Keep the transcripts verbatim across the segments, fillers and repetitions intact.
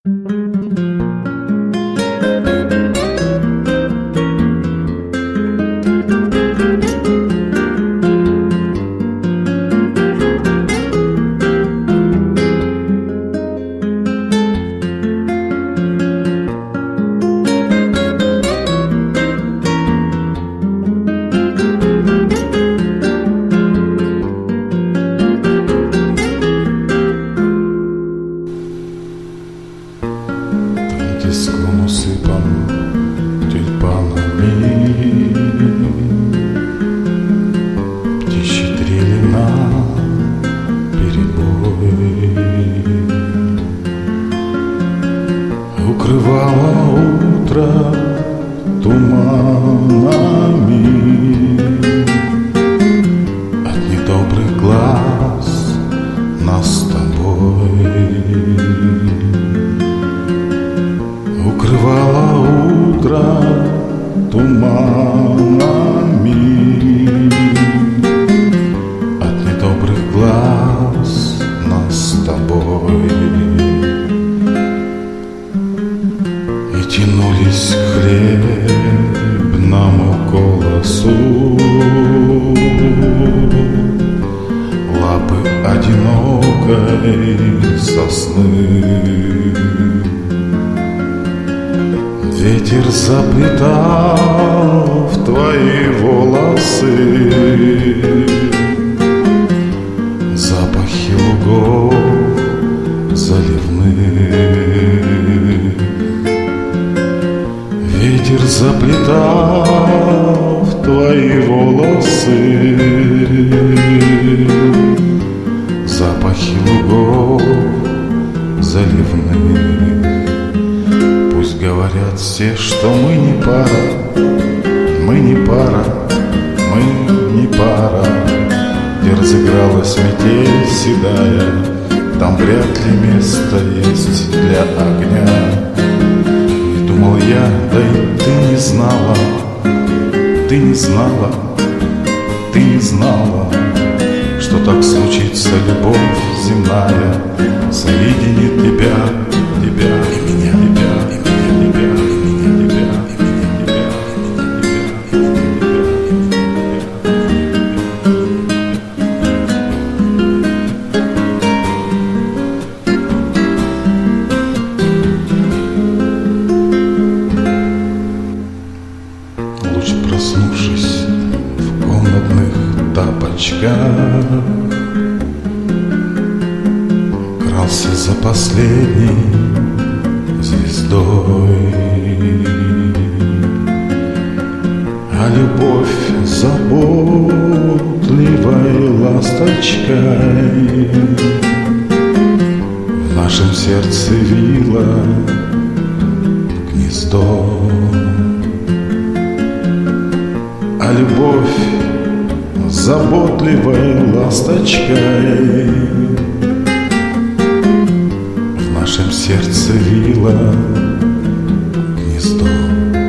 Склон усыпан тюльпанами, птичьи трели на перебой. Укрывало утро туманами от недобрых глаз нас с тобой. Укрывало утро туманами от недобрых глаз нас с тобой. И тянулись к хлебному колосу лапы одинокой сосны. Ветер заплетал в твои волосы запахи лугов заливных. Ветер заплетал в твои волосы запахи лугов заливных. Пусть говорят все, что мы не пара, мы не пара, мы не пара. Где разыгралась метель седая, там вряд ли место есть для огня. И думал я, да и ты не знала, ты не знала, ты не знала, что так случится любовь земная, соединит тебя, тебя и меня, тебя и меня. Луч, проснувшись в комнатных тапочках, крался за последней звездой. А любовь заботливой ласточкой в нашем сердце вила гнездо. А любовь заботливой ласточкой в нашем сердце вила гнездо.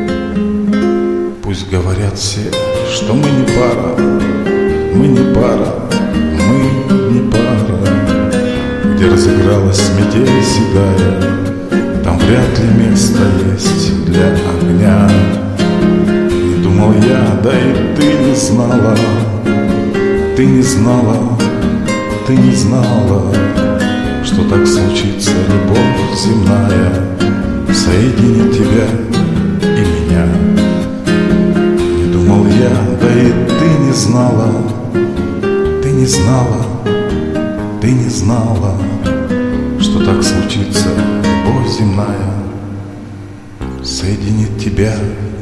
Пусть говорят все, что мы не пара, мы не пара, мы не пара. Где разыгралась метель седая, там вряд ли место есть для огня. Думал я, да и ты не знала, ты не знала, ты не знала, что так случится любовь земная, соединит тебя и меня. Не думал я, да и ты не знала, ты не знала, ты не знала, что так случится любовь земная, соединит тебя